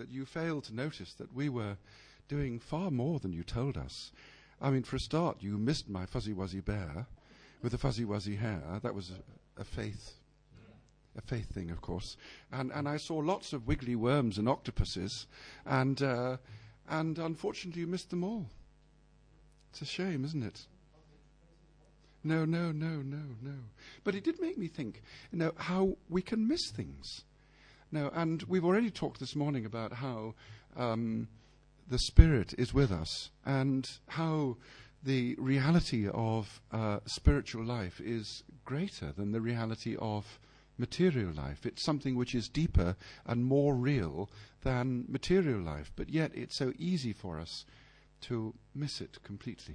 but you failed to notice that we were doing far more than you told us. I mean, for a start, you missed my fuzzy wuzzy bear with the fuzzy wuzzy hair. That was a faith thing, of course. And I saw lots of wiggly worms and octopuses, and unfortunately you missed them all. It's a shame, isn't it? No. But it did make me think, how we can miss things. No, and we've already talked this morning about how the Spirit is with us, and how the reality of spiritual life is greater than the reality of material life. It's something which is deeper and more real than material life, but yet it's so easy for us to miss it completely.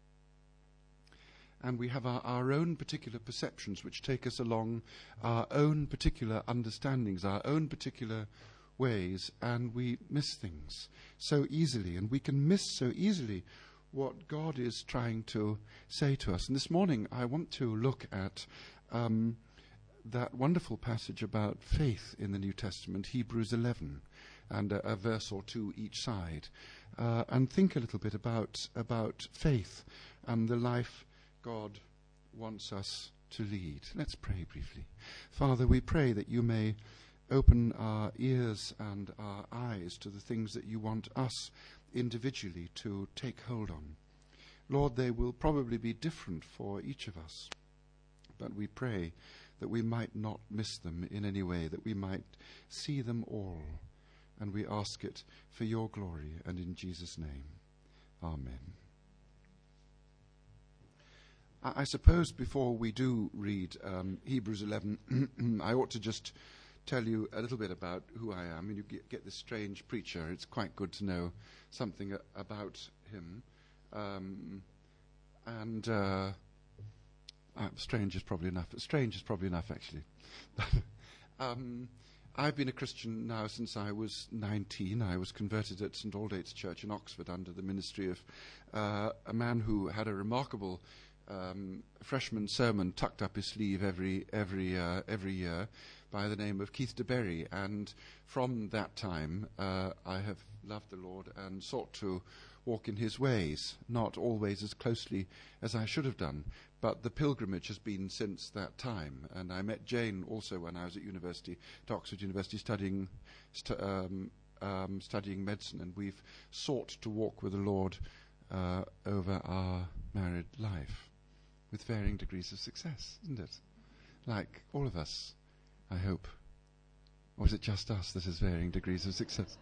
And we have our own particular perceptions which take us along our own particular understandings, our own particular ways, and we miss things so easily, and we can miss so easily what God is trying to say to us. And this morning I want to look at that wonderful passage about faith in the New Testament, Hebrews 11, and a verse or two each side, and think a little bit about faith and the life God wants us to lead. Let's pray briefly. Father, we pray that you may open our ears and our eyes to the things that you want us individually to take hold on. Lord, they will probably be different for each of us, but we pray that we might not miss them in any way, that we might see them all, and we ask it for your glory and in Jesus' name. Amen. I suppose before we do read Hebrews 11, I ought to just tell you a little bit about who I am. You get this strange preacher. It's quite good to know something about him. Strange is probably enough. Strange is probably enough, actually. I've been a Christian now since I was 19. I was converted at St Aldate's Church in Oxford under the ministry of a man who had a remarkable freshman sermon tucked up his sleeve every year, by the name of Keith de Berry. And from that time, I have loved the Lord and sought to walk in his ways, not always as closely as I should have done, but the pilgrimage has been since that time. And I met Jane also when I was at Oxford University, studying medicine, and we've sought to walk with the Lord over our married life with varying degrees of success, isn't it? Like all of us, I hope. Or is it just us that has varying degrees of success?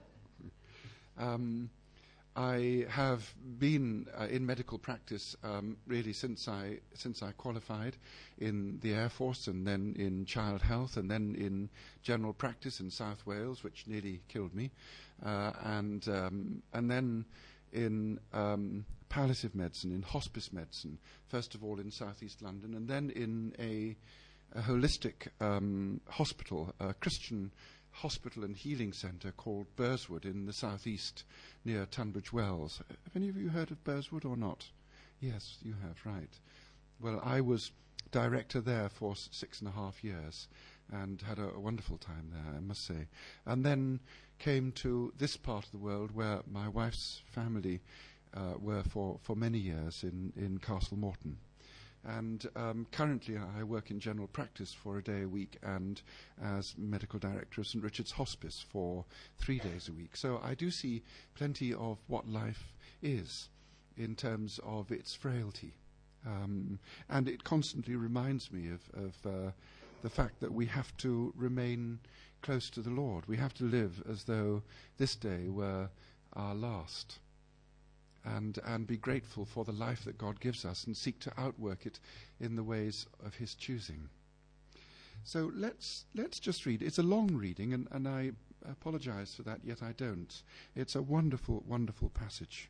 I have been in medical practice really since I qualified in the Air Force, and then in child health, and then in general practice in South Wales, which nearly killed me, and then in palliative medicine, in hospice medicine, first of all in southeast London, and then in a holistic hospital, a Christian hospital and healing centre called Burswood in the southeast near Tunbridge Wells. Have any of you heard of Burswood or not? Yes, you have, right. Well, I was director there for 6.5 years and had a wonderful time there, I must say. And then came to this part of the world where my wife's family were for many years in Castle Morton. And currently I work in general practice for a day a week and as medical director of St Richard's Hospice for 3 days a week. So I do see plenty of what life is in terms of its frailty. And it constantly reminds me of the fact that we have to remain close to the Lord. We have to live as though this day were our last. And be grateful for the life that God gives us and seek to outwork it in the ways of his choosing. So let's just read. It's a long reading, and I apologize for that, yet I don't. It's a wonderful, wonderful passage.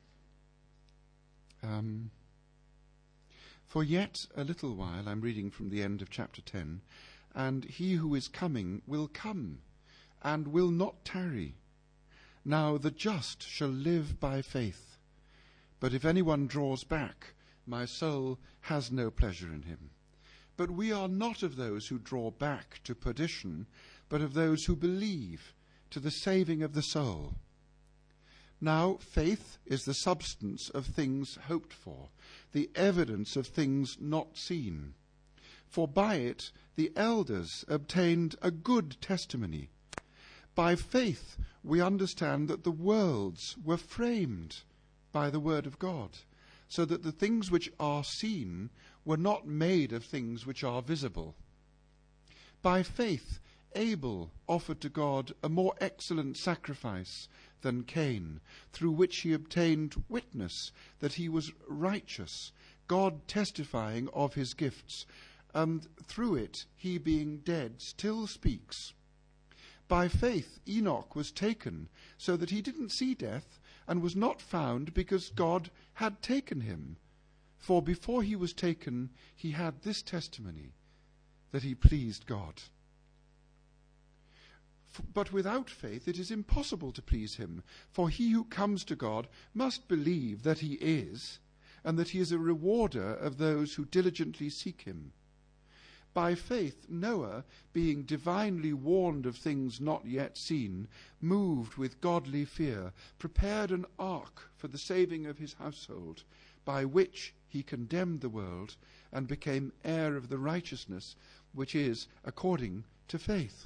For yet a little while, I'm reading from the end of chapter 10, and he who is coming will come, and will not tarry. Now the just shall live by faith. But if anyone draws back, my soul has no pleasure in him. But we are not of those who draw back to perdition, but of those who believe to the saving of the soul. Now faith is the substance of things hoped for, the evidence of things not seen. For by it the elders obtained a good testimony. By faith we understand that the worlds were framed by the word of God, so that the things which are seen were not made of things which are visible. By faith Abel offered to God a more excellent sacrifice than Cain, through which he obtained witness that he was righteous, God testifying of his gifts, and through it he, being dead, still speaks. By faith Enoch was taken, so that he didn't see death, and was not found because God had taken him. For before he was taken, he had this testimony, that he pleased God. But without faith it is impossible to please him, for he who comes to God must believe that he is, and that he is a rewarder of those who diligently seek him. By faith Noah, being divinely warned of things not yet seen, moved with godly fear, prepared an ark for the saving of his household, by which he condemned the world, and became heir of the righteousness which is according to faith.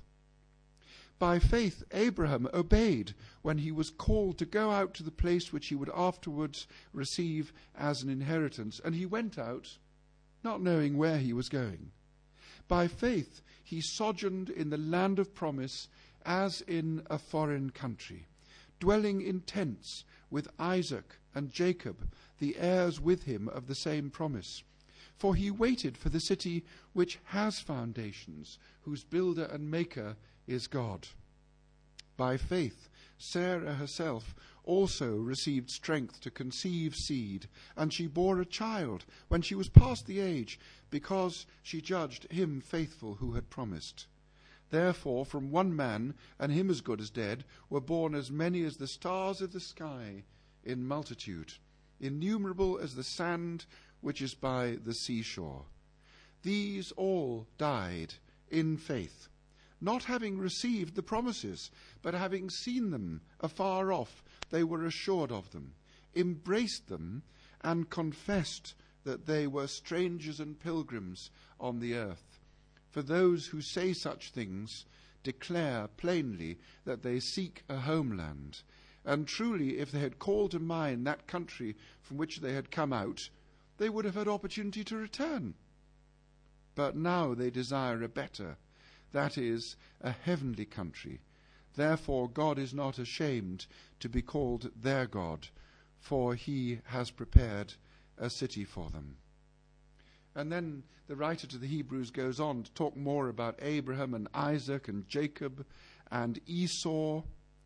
By faith Abraham obeyed when he was called to go out to the place which he would afterwards receive as an inheritance, and he went out, not knowing where he was going. By faith he sojourned in the land of promise as in a foreign country, dwelling in tents with Isaac and Jacob, the heirs with him of the same promise. For he waited for the city which has foundations, whose builder and maker is God. By faith Sarah herself also received strength to conceive seed, and she bore a child when she was past the age, because she judged him faithful who had promised. Therefore from one man, and him as good as dead, were born as many as the stars of the sky in multitude, innumerable as the sand which is by the seashore. These all died in faith, not having received the promises, but having seen them afar off, they were assured of them, embraced them, and confessed that they were strangers and pilgrims on the earth. For those who say such things declare plainly that they seek a homeland. And truly, if they had called to mind that country from which they had come out, they would have had opportunity to return. But now they desire a better, that is, a heavenly country. Therefore God is not ashamed to be called their God, for he has prepared a city for them. And then the writer to the Hebrews goes on to talk more about Abraham and Isaac and Jacob and Esau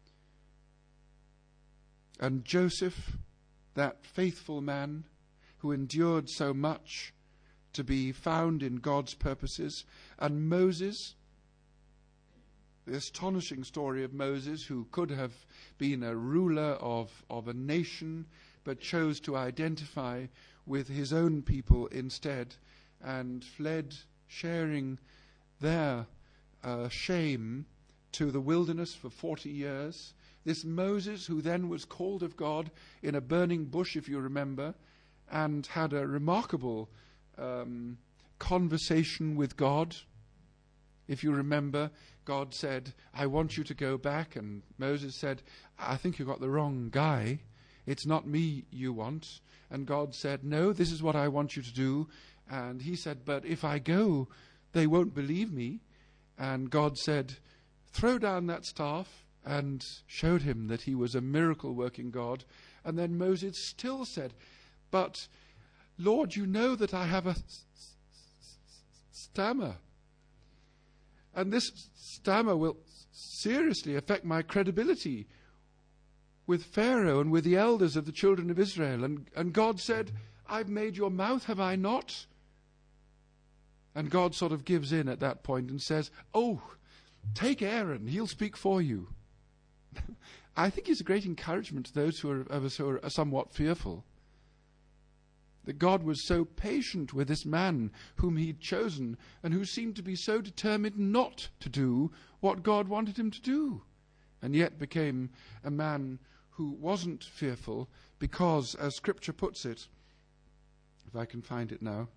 and Joseph, that faithful man who endured so much to be found in God's purposes, and Moses, the astonishing story of Moses, who could have been a ruler of a nation, but chose to identify with his own people instead, and fled, sharing their shame, to the wilderness for 40 years. This Moses, who then was called of God in a burning bush, if you remember, and had a remarkable conversation with God. If you remember, God said, I want you to go back. And Moses said, I think you got the wrong guy. It's not me you want. And God said, no, this is what I want you to do. And he said, but if I go, they won't believe me. And God said, throw down that staff, and showed him that he was a miracle-working God. And then Moses still said, but Lord, you know that I have a stammer. And this stammer will seriously affect my credibility with Pharaoh and with the elders of the children of Israel. And God said, I've made your mouth, have I not? And God sort of gives in at that point and says, oh, take Aaron, he'll speak for you. I think it's a great encouragement to those of us who are somewhat fearful, that God was so patient with this man whom he'd chosen, and who seemed to be so determined not to do what God wanted him to do. and yet became a man who wasn't fearful because, as Scripture puts it, if I can find it now,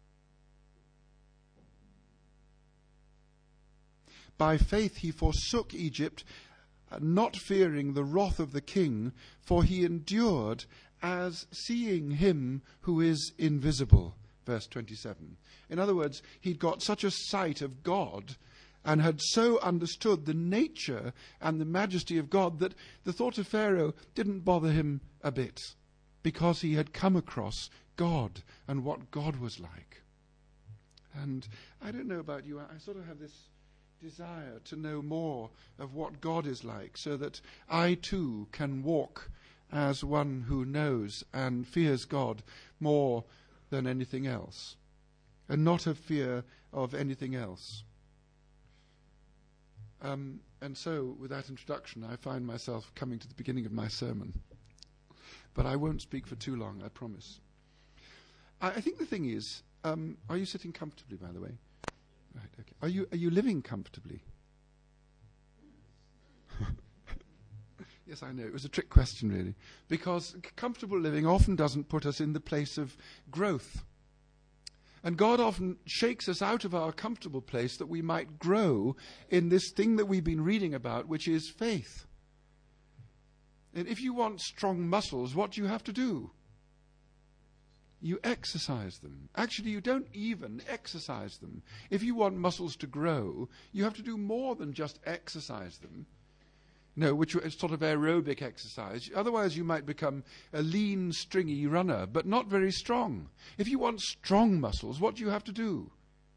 by faith he forsook Egypt, not fearing the wrath of the king, for he endured as seeing him who is invisible. Verse 27. In other words, he'd got such a sight of God and had so understood the nature and the majesty of God that the thought of Pharaoh didn't bother him a bit, because he had come across God and what God was like. And I don't know about you, I sort of have this desire to know more of what God is like, so that I too can walk as one who knows and fears God more than anything else, and not have fear of anything else. And so, with that introduction, I find myself coming to the beginning of my sermon. But I won't speak for too long, I promise. I think the thing is, are you sitting comfortably, by the way? Right, okay. Are you living comfortably? Yes, I know. It was a trick question, really. Because comfortable living often doesn't put us in the place of growth. And God often shakes us out of our comfortable place that we might grow in this thing that we've been reading about, which is faith. And if you want strong muscles, what do you have to do? You exercise them. Actually, you don't even exercise them. If you want muscles to grow, you have to do more than just exercise them. No, which is sort of aerobic exercise. Otherwise, you might become a lean, stringy runner, but not very strong. If you want strong muscles, what do you have to do?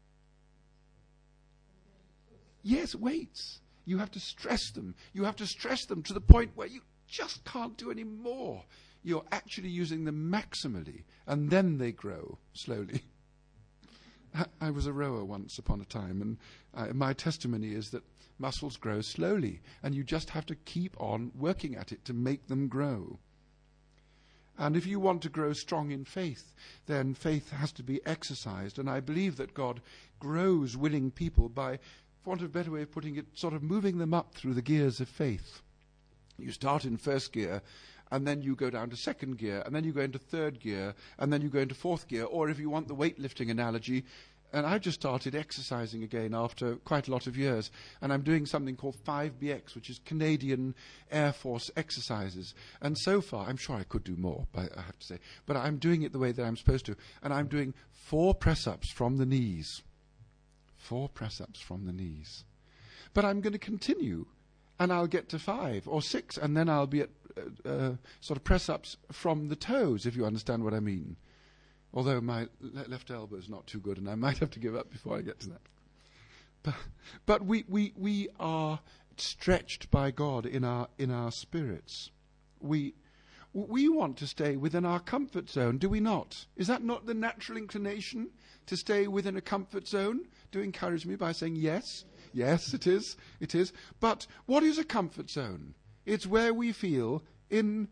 Yes, weights. You have to stress them. You have to stress them to the point where you just can't do any more. You're actually using them maximally, and then they grow slowly. I was a rower once upon a time, and my testimony is that muscles grow slowly, and you just have to keep on working at it to make them grow. And if you want to grow strong in faith, then faith has to be exercised. And I believe that God grows willing people by, for want of a better way of putting it, sort of moving them up through the gears of faith. You start in first gear, and then you go down to second gear, and then you go into third gear, and then you go into fourth gear. Or if you want the weightlifting analogy, and I just started exercising again after quite a lot of years, and I'm doing something called 5BX, which is Canadian Air Force exercises. And so far, I'm sure I could do more, I have to say, but I'm doing it the way that I'm supposed to. And I'm doing 4 press-ups from the knees. 4 press-ups from the knees. But I'm going to continue, and I'll get to 5 or 6, and then I'll be at sort of press-ups from the toes, if you understand what I mean. Although my left elbow is not too good, and I might have to give up before I get to that. But we are stretched by God in our spirits. We want to stay within our comfort zone, do we not? Is that not the natural inclination, to stay within a comfort zone? Do encourage me by saying yes. Yes, it is. It is. But what is a comfort zone? It's where we feel in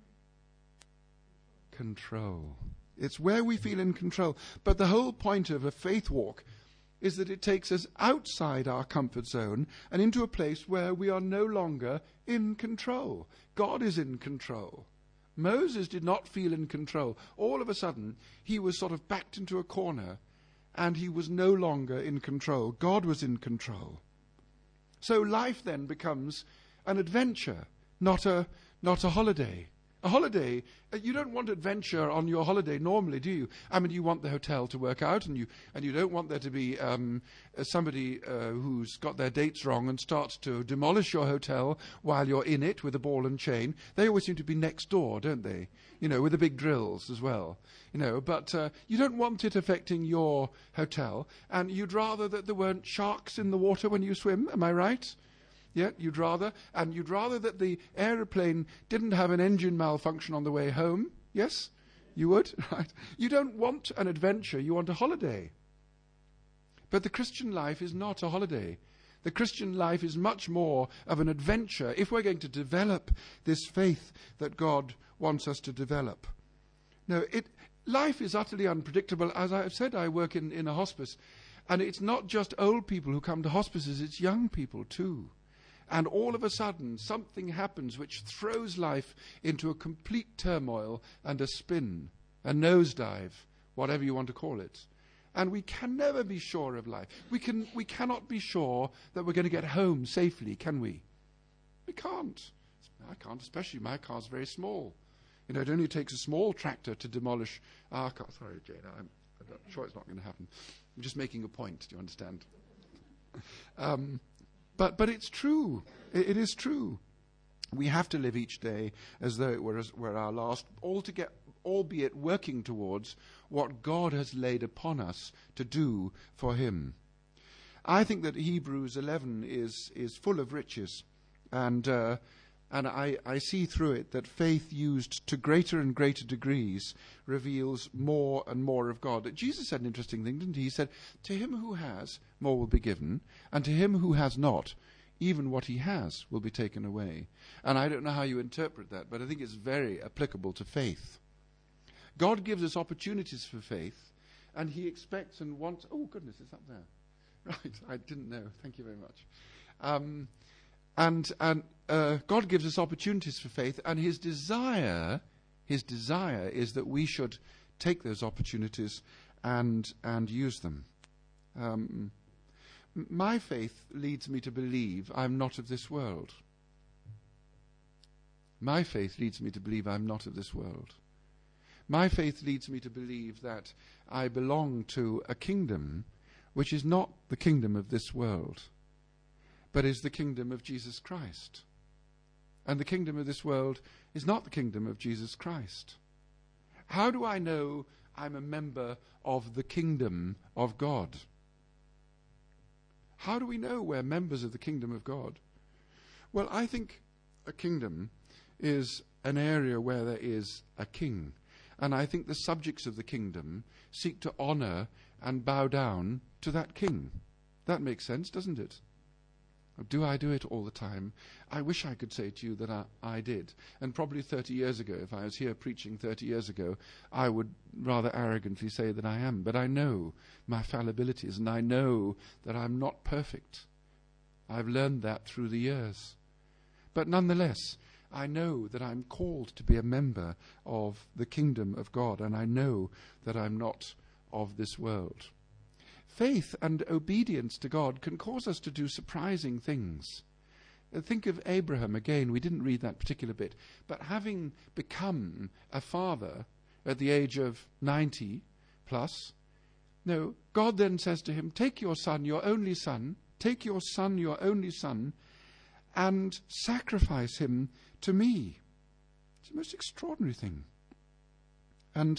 control. It's where we feel in control. But the whole point of a faith walk is that it takes us outside our comfort zone and into a place where we are no longer in control. God is in control. Moses did not feel in control. All of a sudden, he was sort of backed into a corner, and he was no longer in control. God was in control. So life then becomes an adventure, not a holiday. A holiday, you don't want adventure on your holiday normally, do you? I mean, you want the hotel to work out, and you don't want there to be somebody who's got their dates wrong and starts to demolish your hotel while you're in it with a ball and chain. They always seem to be next door, don't they? You know, with the big drills as well. You know, but you don't want it affecting your hotel, and you'd rather that there weren't sharks in the water when you swim. Am I right? Yeah, you'd rather that the aeroplane didn't have an engine malfunction on the way home. Yes, you would, right? You don't want an adventure, you want a holiday. But the Christian life is not a holiday. The Christian life is much more of an adventure if we're going to develop this faith that God wants us to develop. No, life is utterly unpredictable. As I've said, I work in a hospice, and it's not just old people who come to hospices, it's young people too. And all of a sudden, something happens which throws life into a complete turmoil and a spin, a nosedive, whatever you want to call it. And we can never be sure of life. We cannot be sure that we're going to get home safely, can we? We can't. I can't, especially my car's very small. You know, it only takes a small tractor to demolish our car. Sorry, Jane, I'm sure it's not going to happen. I'm just making a point, do you understand? But it's true. It is true. We have to live each day as though it were our last, albeit working towards what God has laid upon us to do for him. I think that Hebrews 11 is full of riches, and I see through it that faith used to greater and greater degrees reveals more and more of God. Jesus said an interesting thing, didn't he? He said, to him who has, more will be given, and to him who has not, even what he has will be taken away. And I don't know how you interpret that, but I think it's very applicable to faith. God gives us opportunities for faith, and he expects and wants... Oh, goodness, it's up there. Right, I didn't know. Thank you very much. God gives us opportunities for faith, and his desire is that we should take those opportunities and use them. My faith leads me to believe I'm not of this world. My faith leads me to believe I'm not of this world. My faith leads me to believe that I belong to a kingdom which is not the kingdom of this world, but is the kingdom of Jesus Christ. And the kingdom of this world is not the kingdom of Jesus Christ. How do I know I'm a member of the kingdom of God? How do we know we're members of the kingdom of God? Well, I think a kingdom is an area where there is a king. And I think the subjects of the kingdom seek to honor and bow down to that king. That makes sense, doesn't it? Do I do it all the time? I wish I could say to you that I did. And probably 30 years ago, if I was here preaching 30 years ago, I would rather arrogantly say that I am. But I know my fallibilities, and I know that I'm not perfect. I've learned that through the years. But nonetheless, I know that I'm called to be a member of the kingdom of God, and I know that I'm not of this world. Faith and obedience to God can cause us to do surprising things. Think of Abraham again. We didn't read that particular bit. But having become a father at the age of 90 plus, no, God then says to him, take your son, your only son, take your son, your only son, and sacrifice him to me. It's the most extraordinary thing. And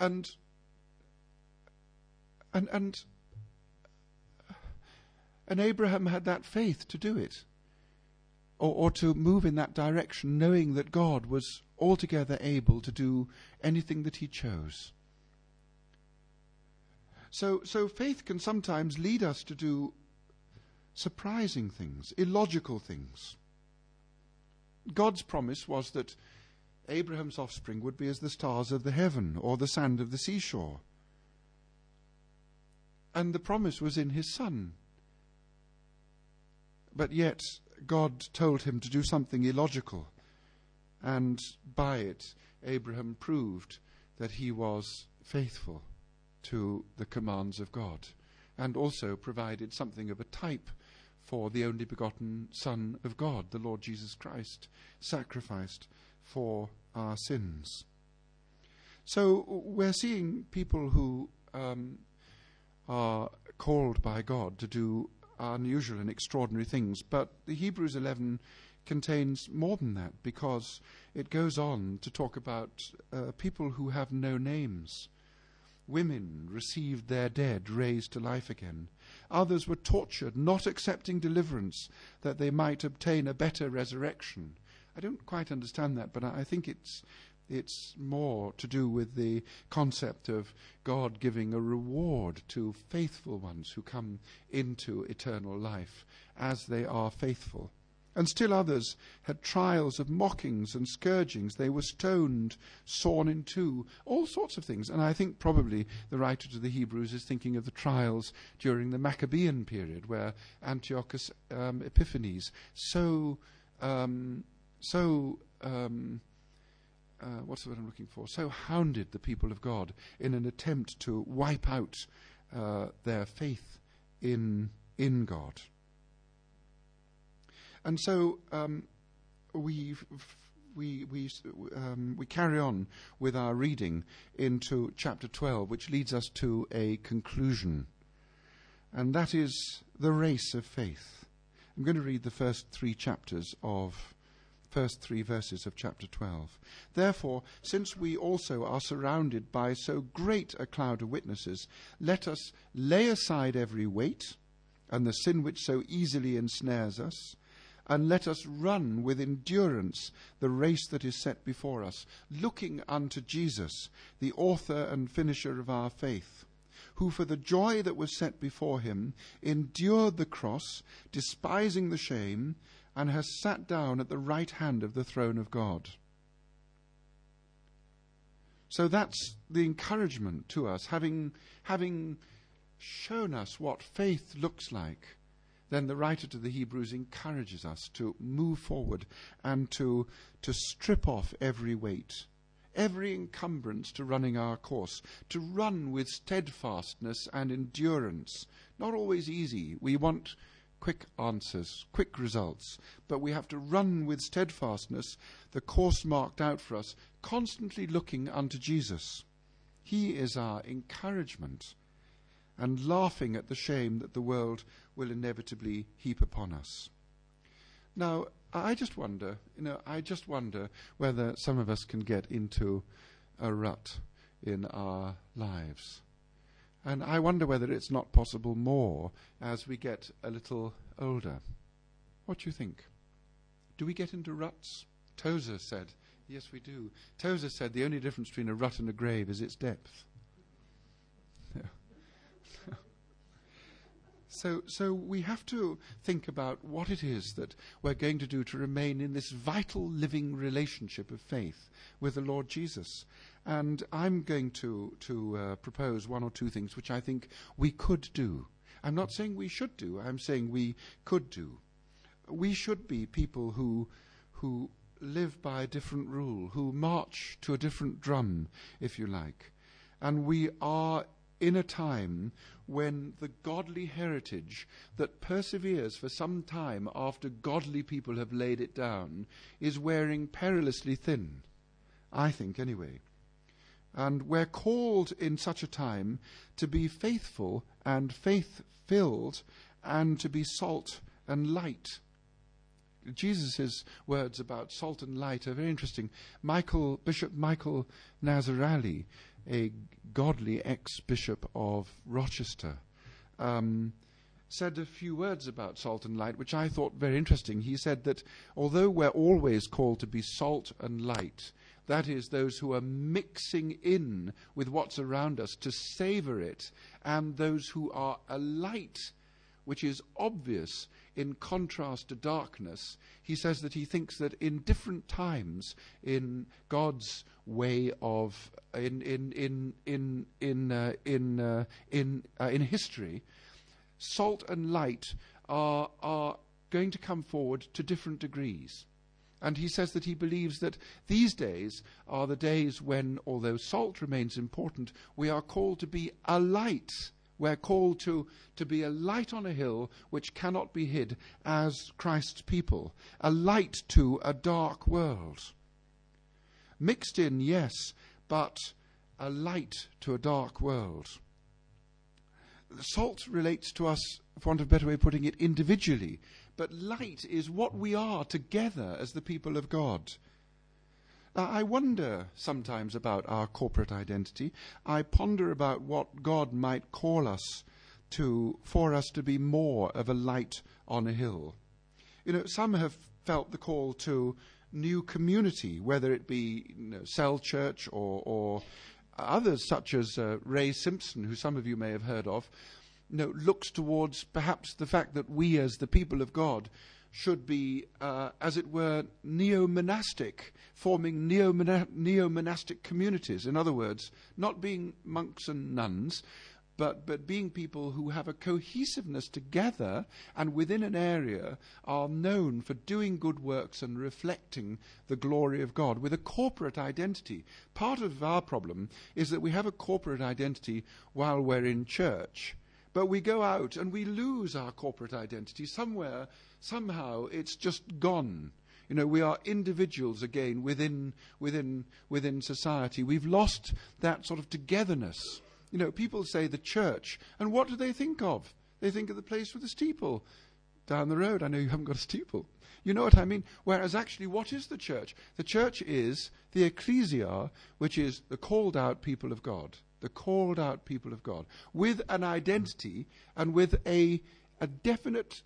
Abraham had that faith to do it, or to move in that direction, knowing that God was altogether able to do anything that he chose. So faith can sometimes lead us to do surprising things, illogical things. God's promise was that Abraham's offspring would be as the stars of the heaven or the sand of the seashore. And the promise was in his son. But yet God told him to do something illogical. And by it, Abraham proved that he was faithful to the commands of God, and also provided something of a type for the only begotten Son of God, the Lord Jesus Christ, sacrificed for our sins. So we're seeing people who are called by God to do unusual and extraordinary things, but the Hebrews 11 contains more than that, because it goes on to talk about people who have no names. Women received their dead raised to life again. Others were tortured, not accepting deliverance, that they might obtain a better resurrection. I don't quite understand that, but I think it's more to do with the concept of God giving a reward to faithful ones who come into eternal life as they are faithful. And still others had trials of mockings and scourgings. They were stoned, sawn in two, all sorts of things. And I think probably the writer to the Hebrews is thinking of the trials during the Maccabean period, where Antiochus Epiphanes so what's the word I'm looking for? So hounded the people of God in an attempt to wipe out their faith in God. And so we carry on with our reading into chapter 12, which leads us to a conclusion, and that is the race of faith. I'm going to read the first three verses of chapter 12. Therefore, since we also are surrounded by so great a cloud of witnesses, let us lay aside every weight and the sin which so easily ensnares us, and let us run with endurance the race that is set before us, looking unto Jesus, the author and finisher of our faith, who for the joy that was set before him endured the cross, despising the shame, and has sat down at the right hand of the throne of God. So that's the encouragement to us, having shown us what faith looks like. Then the writer to the Hebrews encourages us to move forward and to strip off every weight, every encumbrance to running our course, to run with steadfastness and endurance. Not always easy. We want quick answers, quick results, but we have to run with steadfastness the course marked out for us, constantly looking unto Jesus. He is our encouragement, and laughing at the shame that the world will inevitably heap upon us. Now, I just wonder whether some of us can get into a rut in our lives. And I wonder whether it's not possible more as we get a little older. What do you think? Do we get into ruts? Tozer said, yes, we do. Tozer said the only difference between a rut and a grave is its depth. Yeah. So we have to think about what it is that we're going to do to remain in this vital living relationship of faith with the Lord Jesus. And I'm going to propose one or two things which I think we could do. I'm not saying we should do. I'm saying we could do. We should be people who live by a different rule, who march to a different drum, if you like. And we are in a time when the godly heritage that perseveres for some time after godly people have laid it down is wearing perilously thin, I think anyway. And we're called in such a time to be faithful and faith-filled and to be salt and light. Jesus' words about salt and light are very interesting. Bishop Michael Nazarali, a godly ex-bishop of Rochester, said a few words about salt and light, which I thought very interesting. He said that although we're always called to be salt and light, that is, those who are mixing in with what's around us to savor it, and those who are a light, which is obvious in contrast to darkness. He says that he thinks that in different times in God's way of in history, salt and light are going to come forward to different degrees. And he says that he believes that these days are the days when, although salt remains important, we are called to be a light. We're called to be a light on a hill which cannot be hid as Christ's people, a light to a dark world. Mixed in, yes, but a light to a dark world. Salt relates to us, for want of a better way of putting it, individually, but light is what we are together as the people of God. I wonder sometimes about our corporate identity. I ponder about what God might call us to, for us to be more of a light on a hill. Some have felt the call to new community, whether it be Cell Church or others such as Ray Simpson, who some of you may have heard of, looks towards perhaps the fact that we as the people of God should be, as it were, neo-monastic, forming neo-monastic communities. In other words, not being monks and nuns, but being people who have a cohesiveness together and within an area are known for doing good works and reflecting the glory of God with a corporate identity. Part of our problem is that we have a corporate identity while we're in church, but we go out and we lose our corporate identity somewhere. Somehow it's just gone. You know, we are individuals again within society. We've lost that sort of togetherness. You know, people say the church, and what do they think of? They think of the place with the steeple down the road. I know you haven't got a steeple. You know what I mean? Whereas actually, what is the church? The church is the ecclesia, which is the called out people of God. The called out people of God. With an identity and with a definite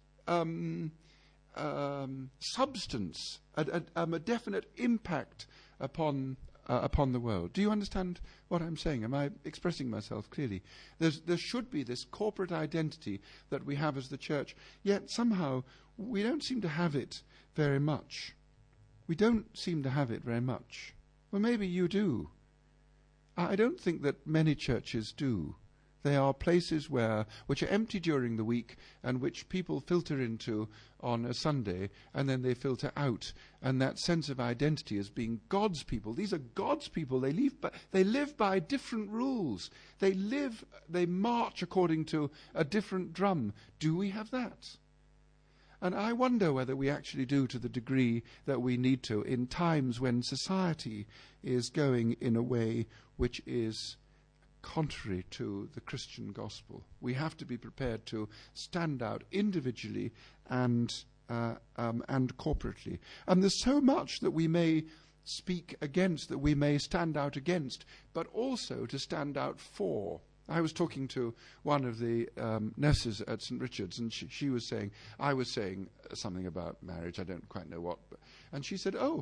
substance, a definite impact upon the world. Do you understand what I'm saying? Am I expressing myself clearly? There should be this corporate identity that we have as the church, yet somehow we don't seem to have it very much. We don't seem to have it very much. Well, maybe you do. I don't think that many churches do. They are places which are empty during the week and which people filter into on a Sunday, and then they filter out. And that sense of identity as being God's people. These are God's people. They live by different rules. They march according to a different drum. Do we have that? And I wonder whether we actually do, to the degree that we need to, in times when society is going in a way which is contrary to the Christian gospel. We have to be prepared to stand out individually and corporately. And there's so much that we may speak against, that we may stand out against, but also to stand out for. I was talking to one of the nurses at St. Richard's, and she was saying, I was saying something about marriage, I don't quite know what, and she said, "Oh,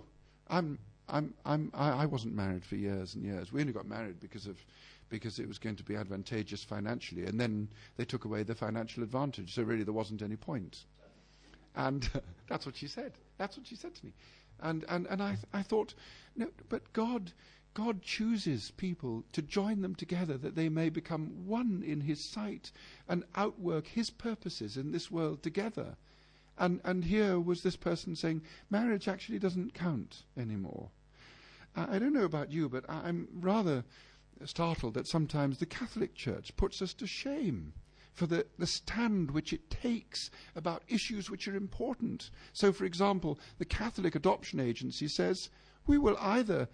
I wasn't married for years and years. We only got married because it was going to be advantageous financially, and then they took away the financial advantage, so really there wasn't any point." And that's what she said. That's what she said to me. And I thought, no, but God chooses people to join them together that they may become one in his sight and outwork his purposes in this world together. And here was this person saying, marriage actually doesn't count anymore. I don't know about you, but I'm rather startled that sometimes the Catholic Church puts us to shame for the stand which it takes about issues which are important. So, for example, the Catholic Adoption Agency says we will either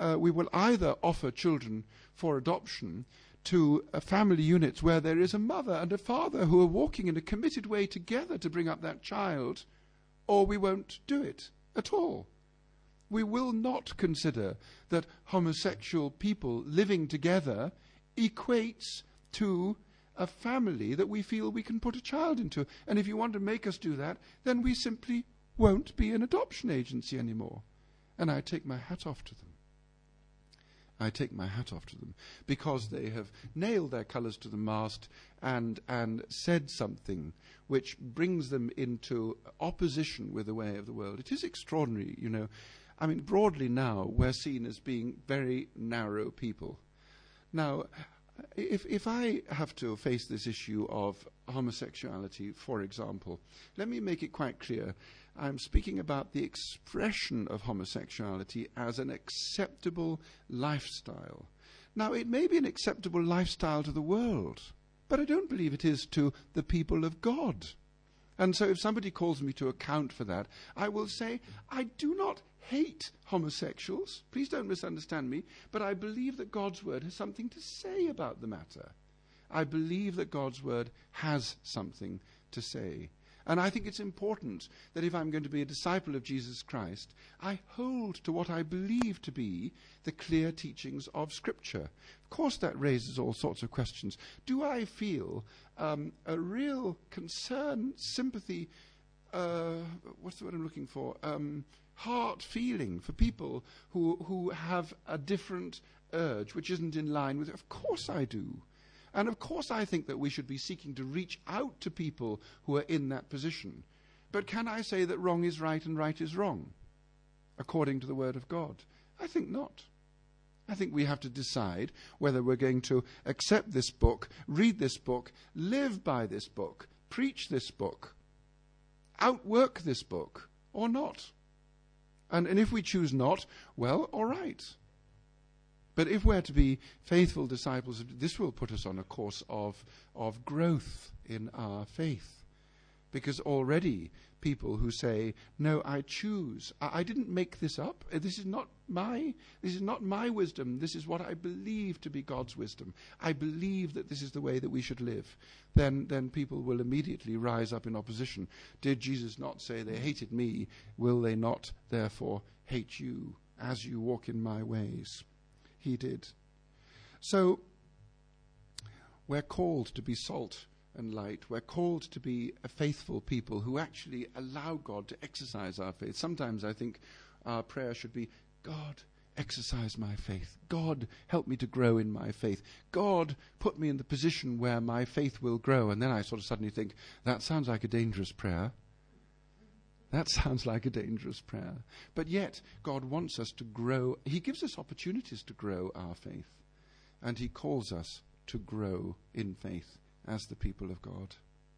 offer children for adoption to family units where there is a mother and a father who are walking in a committed way together to bring up that child, or we won't do it at all. We will not consider that homosexual people living together equates to a family that we feel we can put a child into. And if you want to make us do that, then we simply won't be an adoption agency anymore. And I take my hat off to them. I take my hat off to them because they have nailed their colours to the mast and said something which brings them into opposition with the way of the world. It is extraordinary, you know. I mean, broadly now, we're seen as being very narrow people. Now, if I have to face this issue of homosexuality, for example, let me make it quite clear. I'm speaking about the expression of homosexuality as an acceptable lifestyle. Now, it may be an acceptable lifestyle to the world, but I don't believe it is to the people of God. And so if somebody calls me to account for that, I will say, I do not hate homosexuals. Please don't misunderstand me, but I believe that God's word has something to say about the matter. I believe that God's word has something to say. And I think it's important that if I'm going to be a disciple of Jesus Christ, I hold to what I believe to be the clear teachings of Scripture. Of course, that raises all sorts of questions. Do I feel a real concern, sympathy, what's the word I'm looking for? Heart feeling for people who have a different urge, which isn't in line with it? Of course I do. And of course I think that we should be seeking to reach out to people who are in that position. But can I say that wrong is right and right is wrong, according to the Word of God? I think not. I think we have to decide whether we're going to accept this book, read this book, live by this book, preach this book, outwork this book, or not. And if we choose not, well, all right. But if we're to be faithful disciples, this will put us on a course of growth in our faith. Because already people who say, no, I choose. I didn't make this up. This is not my wisdom. This is what I believe to be God's wisdom. I believe that this is the way that we should live. Then people will immediately rise up in opposition. Did Jesus not say they hated me? Will they not therefore hate you as you walk in my ways? He did. So we're called to be salt and light. We're called to be a faithful people who actually allow God to exercise our faith. Sometimes I think our prayer should be, God, exercise my faith. God, help me to grow in my faith. God, put me in the position where my faith will grow. And then I sort of suddenly think, that sounds like a dangerous prayer. That sounds like a dangerous prayer. But yet, God wants us to grow. He gives us opportunities to grow our faith. And He calls us to grow in faith as the people of God.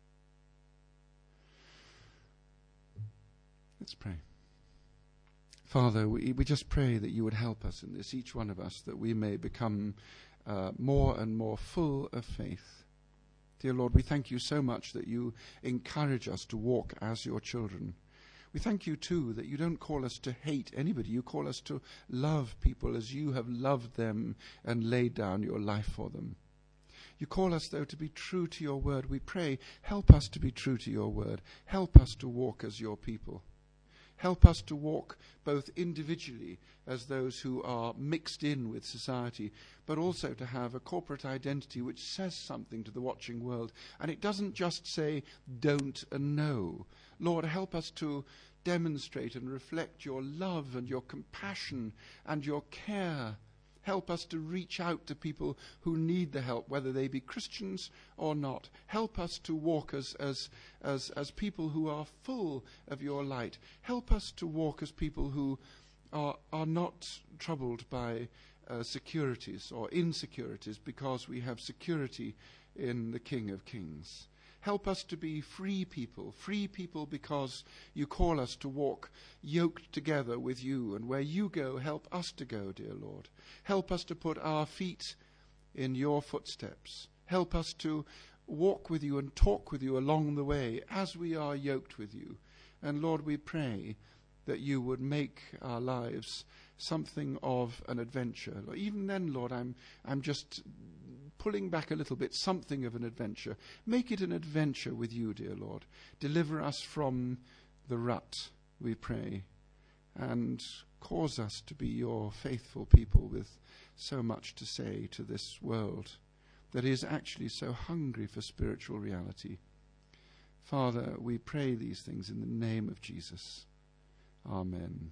Let's pray. Father, we just pray that you would help us in this, each one of us, that we may become more and more full of faith. Dear Lord, we thank you so much that you encourage us to walk as your children. We thank you too that you don't call us to hate anybody. You call us to love people as you have loved them and laid down your life for them. You call us, though, to be true to your word. We pray, help us to be true to your word. Help us to walk as your people. Help us to walk both individually as those who are mixed in with society, but also to have a corporate identity which says something to the watching world. And it doesn't just say don't and no. Lord, help us to demonstrate and reflect your love and your compassion and your care. Help us to reach out to people who need the help, whether they be Christians or not. Help us to walk as people who are full of your light. Help us to walk as people who are not troubled by securities or insecurities, because we have security in the King of Kings. Help us to be free people because you call us to walk yoked together with you. And where you go, help us to go, dear Lord. Help us to put our feet in your footsteps. Help us to walk with you and talk with you along the way as we are yoked with you. And Lord, we pray that you would make our lives something of an adventure. Even then, Lord, I'm just pulling back a little bit, something of an adventure. Make it an adventure with you, dear Lord. Deliver us from the rut, we pray, and cause us to be your faithful people with so much to say to this world that is actually so hungry for spiritual reality. Father, we pray these things in the name of Jesus. Amen.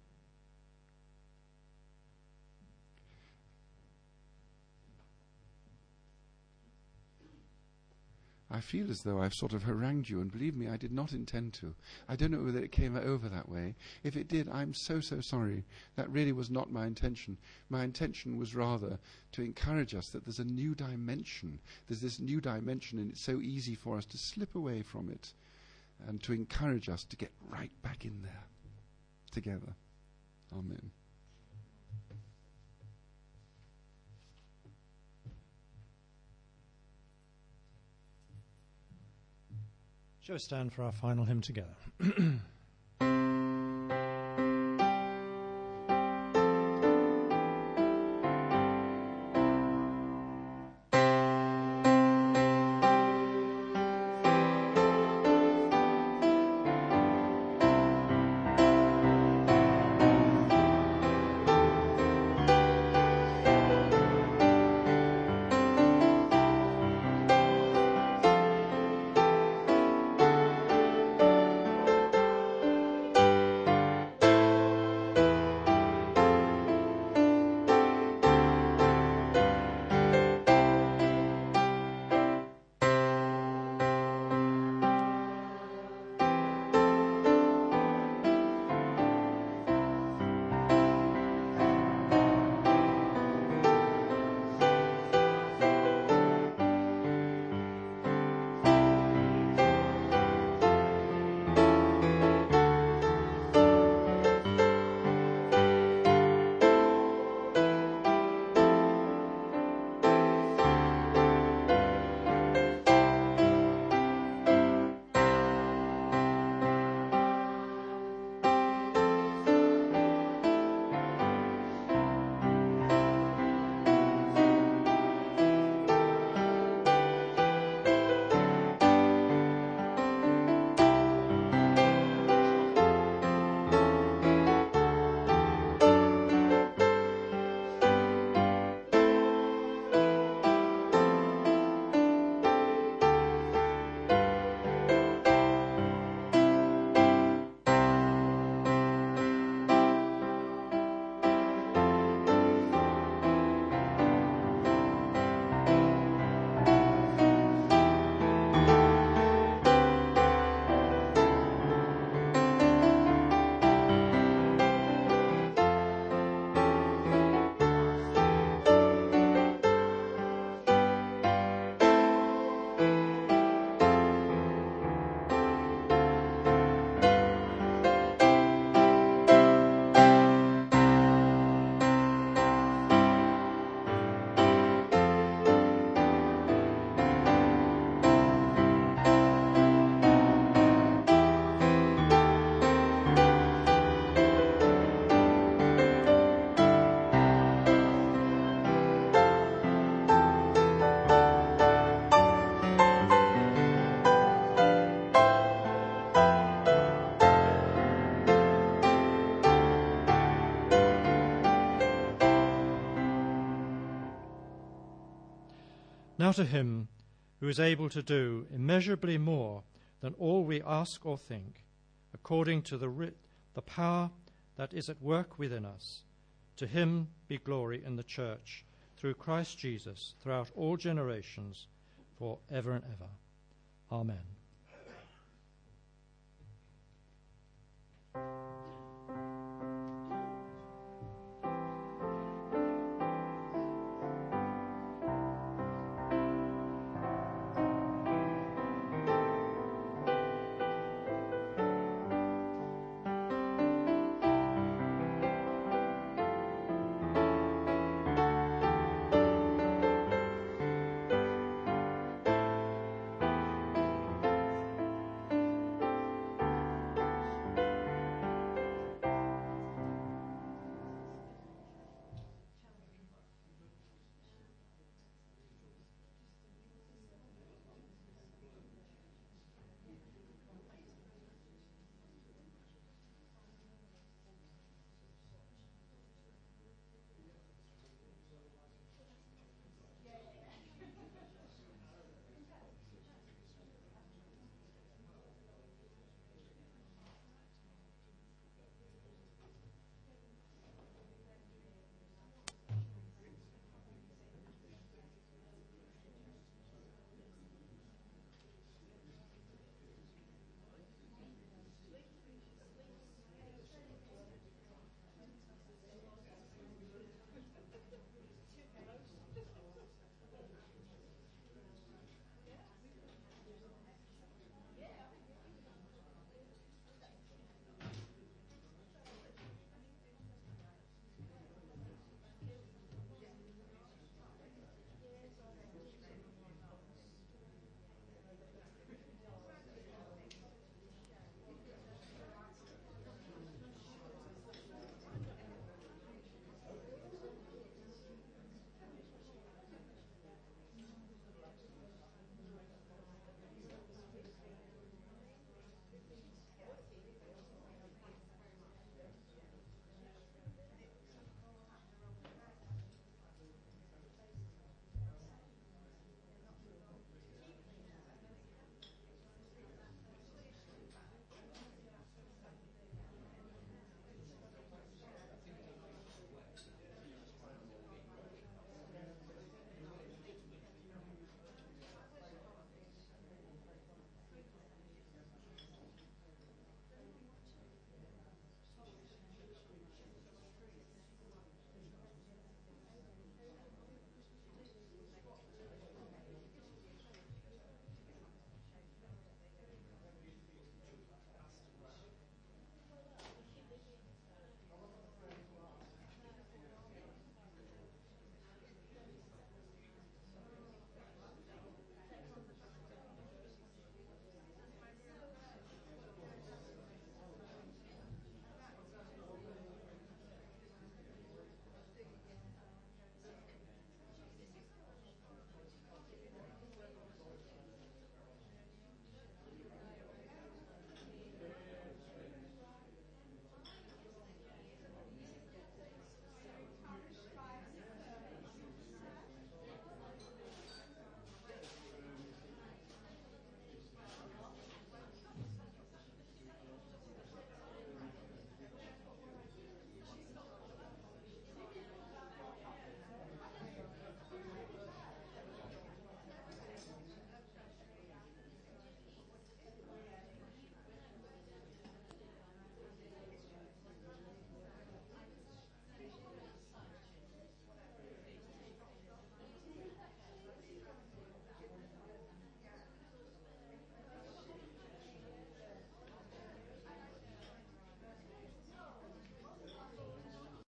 I feel as though I've sort of harangued you, and believe me, I did not intend to. I don't know whether it came over that way. If it did, I'm so sorry. That really was not my intention. My intention was rather to encourage us that there's a new dimension. There's this new dimension, and it's so easy for us to slip away from it, and to encourage us to get right back in there together. Amen. Shall we stand for our final hymn together? Now to him who is able to do immeasurably more than all we ask or think, according to the power that is at work within us, to him be glory in the church through Christ Jesus throughout all generations, for ever and ever. Amen.